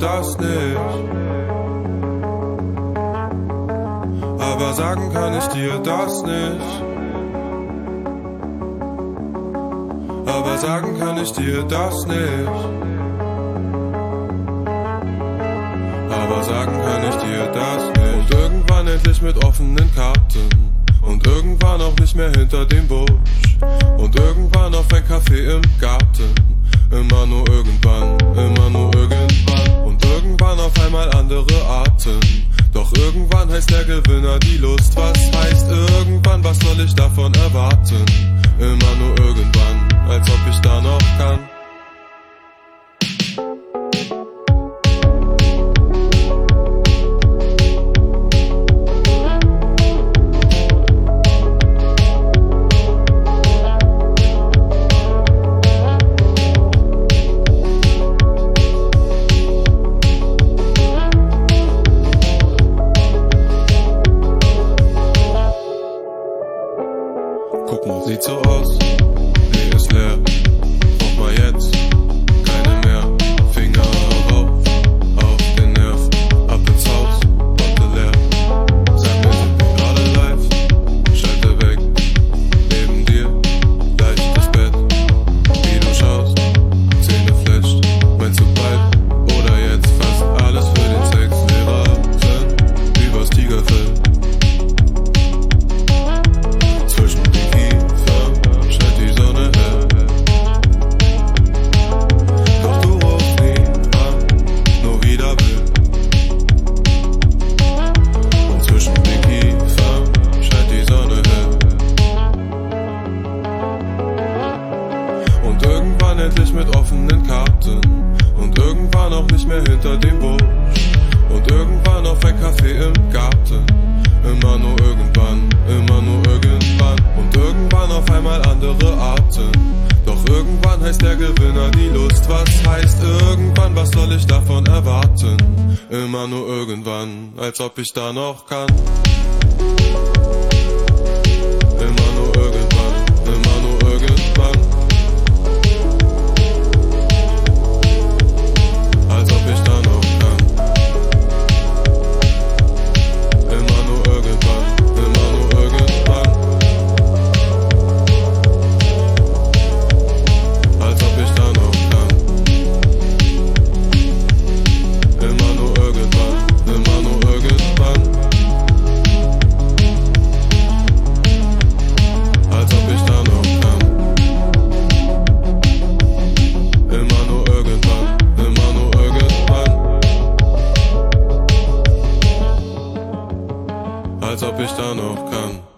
das nicht. Aber sagen kann ich dir das nicht. Aber sagen kann ich dir das nicht. Aber sagen kann ich dir das nicht. Und irgendwann endlich mit offenen Karten. Und irgendwann auch nicht mehr hinter dem Busch. Und irgendwann auf ein Café im Garten. Immer nur irgendwann, immer nur irgendwann. Und irgendwann auf einmal andere Arten. Doch irgendwann heißt der Gewinner die Lust. Was heißt irgendwann, was soll ich davon erwarten? Immer nur irgendwann, als ob ich da noch kann. Guck mal, sieht so aus, nee, ist leer. Brauch mal jetzt keine mehr. Finger rauf, auf den Nerv. Ab ins Haus, Botte leer. Sag mir, sind wir gerade live? Schalte weg, neben dir, leichtes Bett. Wie du schaust, Zähne fletscht. Meinst du bald oder jetzt fast alles für den Sex? Wir rasen übers Tigerfell. Endlich mit offenen Karten. Und irgendwann auch nicht mehr hinter dem Busch. Und irgendwann auf ein Café im Garten. Immer nur irgendwann, immer nur irgendwann. Und irgendwann auf einmal andere Arten. Doch irgendwann heißt der Gewinner die Lust. Was heißt irgendwann, was soll ich davon erwarten? Immer nur irgendwann, als ob ich da noch kann. Immer nur irgendwann, immer nur irgendwann. Als ob ich da noch kann.